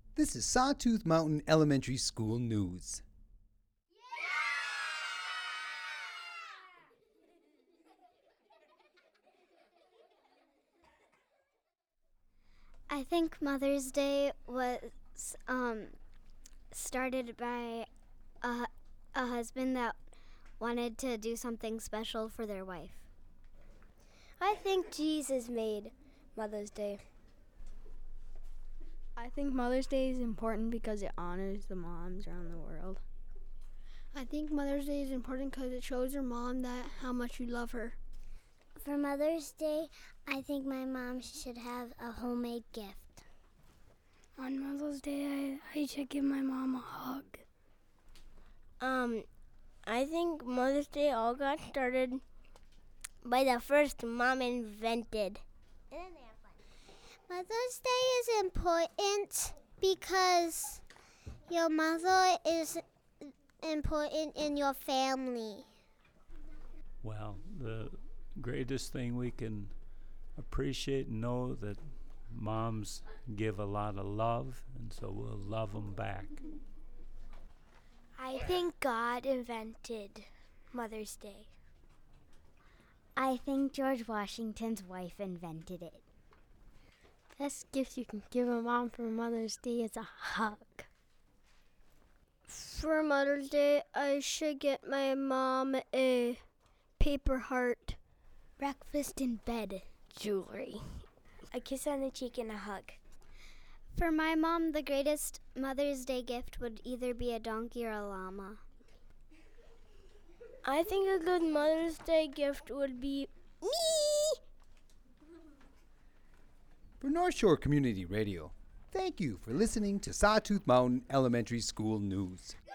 This is Sawtooth Mountain Elementary School News. I think Mother's Day was started by a husband that wanted to do something special for their wife. I think Jesus made Mother's Day. I think Mother's Day is important because it honors the moms around the world. I think Mother's Day is important because it shows your mom that how much you love her. For Mother's Day, I think my mom should have a homemade gift. On Mother's Day, I should give my mom a hug. I think Mother's Day all got started by the first mom invented. Mother's Day is important because your mother is important in your family. Well, the greatest thing we can appreciate and know that moms give a lot of love, and so we'll love them back. I think God invented Mother's Day. I think George Washington's wife invented it. Best gift you can give a mom for Mother's Day is a hug. For Mother's Day, I should get my mom a paper heart. Breakfast in bed, jewelry, a kiss on the cheek, and a hug. For my mom, the greatest Mother's Day gift would either be a donkey or a llama. I think a good Mother's Day gift would be me. For North Shore Community Radio, thank you for listening to Sawtooth Mountain Elementary School News.